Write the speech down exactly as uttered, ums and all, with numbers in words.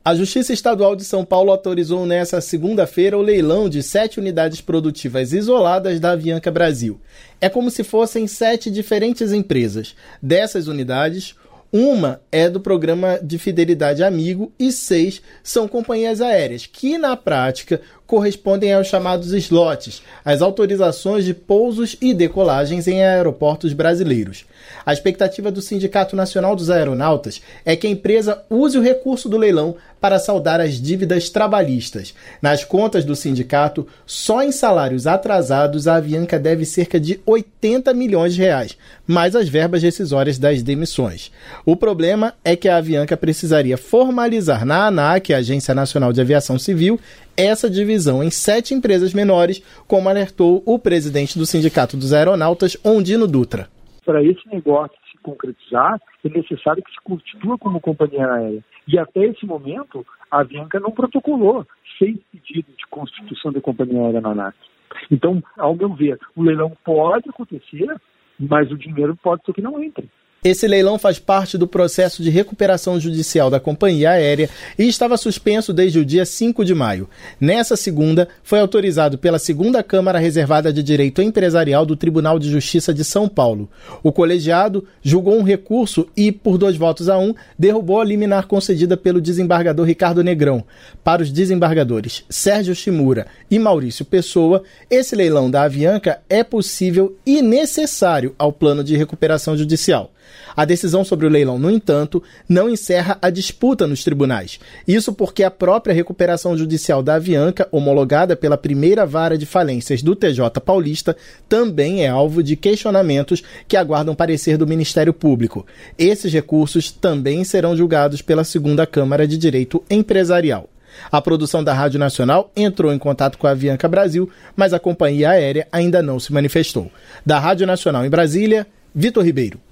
A Justiça Estadual de São Paulo autorizou nesta segunda-feira o leilão de sete unidades produtivas isoladas da Avianca Brasil. É como se fossem sete diferentes empresas. Dessas unidades, uma é do programa de Fidelidade Amigo e seis são companhias aéreas, que na prática correspondem aos chamados slots, as autorizações de pousos e decolagens em aeroportos brasileiros. A expectativa do Sindicato Nacional dos Aeronautas é que a empresa use o recurso do leilão para saldar as dívidas trabalhistas. Nas contas do sindicato, só em salários atrasados, a Avianca deve cerca de oitenta milhões de reais, mais as verbas rescisórias das demissões. O problema é que a Avianca precisaria formalizar na ANAC, a Agência Nacional de Aviação Civil, essa divisão em sete empresas menores, como alertou o presidente do Sindicato dos Aeronautas, Ondino Dutra. Para esse negócio se concretizar, é necessário que se constitua como companhia aérea. E até esse momento, a Avianca não protocolou seis pedidos de constituição da companhia aérea na ANAC. Então, ao meu ver, o leilão pode acontecer, mas o dinheiro pode ser que não entre. Esse leilão faz parte do processo de recuperação judicial da companhia aérea e estava suspenso desde o dia cinco de maio. Nessa segunda, foi autorizado pela segunda Câmara Reservada de Direito Empresarial do Tribunal de Justiça de São Paulo. O colegiado julgou um recurso e, por dois votos a um, derrubou a liminar concedida pelo desembargador Ricardo Negrão. Para os desembargadores Sérgio Shimura e Maurício Pessoa, esse leilão da Avianca é possível e necessário ao plano de recuperação judicial. A decisão sobre o leilão, no entanto, não encerra a disputa nos tribunais. Isso porque a própria recuperação judicial da Avianca, homologada pela primeira vara de falências do T J paulista, também é alvo de questionamentos que aguardam parecer do Ministério Público. Esses recursos também serão julgados pela segunda Câmara de Direito Empresarial. A produção da Rádio Nacional entrou em contato com a Avianca Brasil, mas a companhia aérea ainda não se manifestou. Da Rádio Nacional em Brasília, Vitor Ribeiro.